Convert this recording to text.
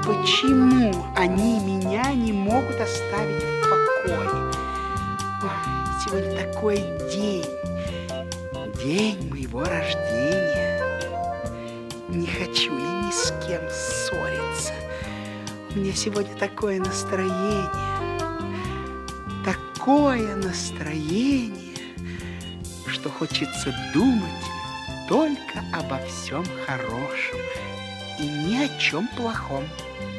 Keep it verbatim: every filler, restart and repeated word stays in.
Почему они меня не могут оставить в покое? Ой, сегодня такой день, день моего рождения. Не хочу я ни с кем ссориться. У меня сегодня такое настроение, такое настроение, что хочется думать только обо всем хорошем и ни о чем плохом.